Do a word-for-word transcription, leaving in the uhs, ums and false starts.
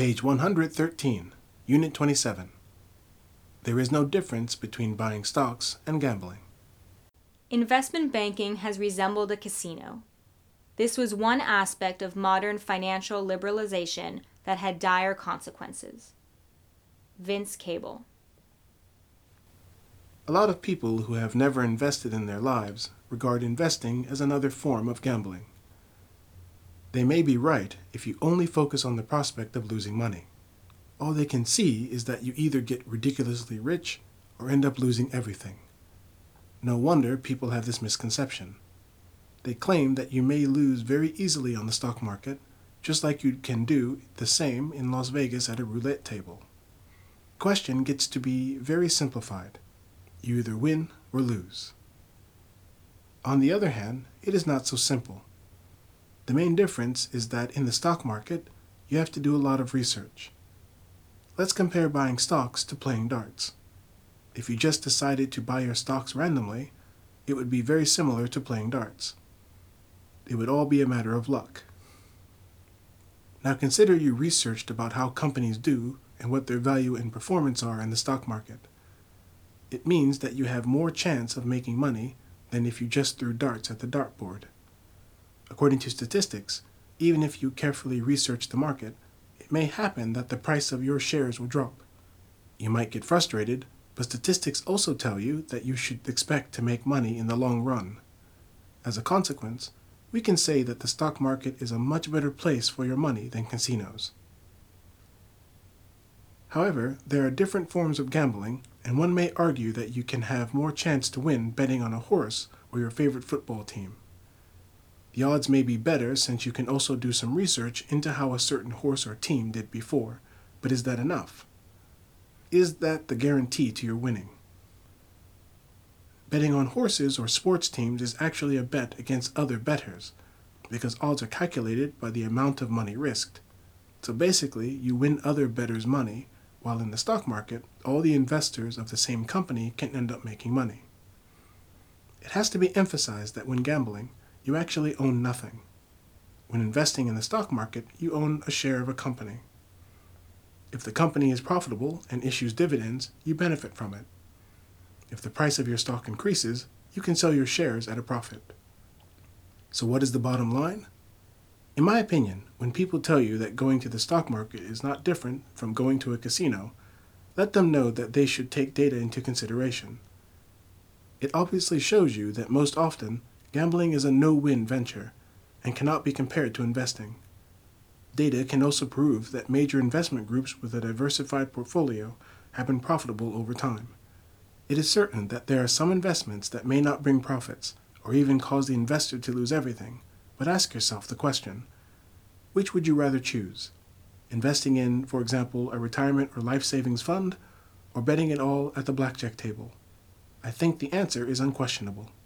Page one hundred thirteen, Unit twenty-seven. There is no difference between buying stocks and gambling. Investment banking has resembled a casino. This was one aspect of modern financial liberalization that had dire consequences. Vince Cable. A lot of people who have never invested in their lives regard investing as another form of gambling. They may be right if you only focus on the prospect of losing money. All they can see is that you either get ridiculously rich or end up losing everything. No wonder people have this misconception. They claim that you may lose very easily on the stock market, just like you can do the same in Las Vegas at a roulette table. The question gets to be very simplified. You either win or lose. On the other hand, it is not so simple. The main difference is that in the stock market, you have to do a lot of research. Let's compare buying stocks to playing darts. If you just decided to buy your stocks randomly, it would be very similar to playing darts. It would all be a matter of luck. Now consider you researched about how companies do and what their value and performance are in the stock market. It means that you have more chance of making money than if you just threw darts at the dartboard. According to statistics, even if you carefully research the market, it may happen that the price of your shares will drop. You might get frustrated, but statistics also tell you that you should expect to make money in the long run. As a consequence, we can say that the stock market is a much better place for your money than casinos. However, there are different forms of gambling, and one may argue that you can have more chance to win betting on a horse or your favorite football team. The odds may be better since you can also do some research into how a certain horse or team did before, but is that enough? Is that the guarantee to your winning? Betting on horses or sports teams is actually a bet against other bettors, because odds are calculated by the amount of money risked. So basically, you win other bettors' money, while in the stock market, all the investors of the same company can end up making money. It has to be emphasized that when gambling, you actually own nothing. When investing in the stock market, you own a share of a company. If the company is profitable and issues dividends, you benefit from it. If the price of your stock increases, you can sell your shares at a profit. So what is the bottom line? In my opinion, when people tell you that going to the stock market is not different from going to a casino, let them know that they should take data into consideration. It obviously shows you that most often, gambling is a no-win venture and cannot be compared to investing. Data can also prove that major investment groups with a diversified portfolio have been profitable over time. It is certain that there are some investments that may not bring profits or even cause the investor to lose everything, but ask yourself the question, which would you rather choose? Investing in, for example, a retirement or life savings fund, or betting it all at the blackjack table? I think the answer is unquestionable.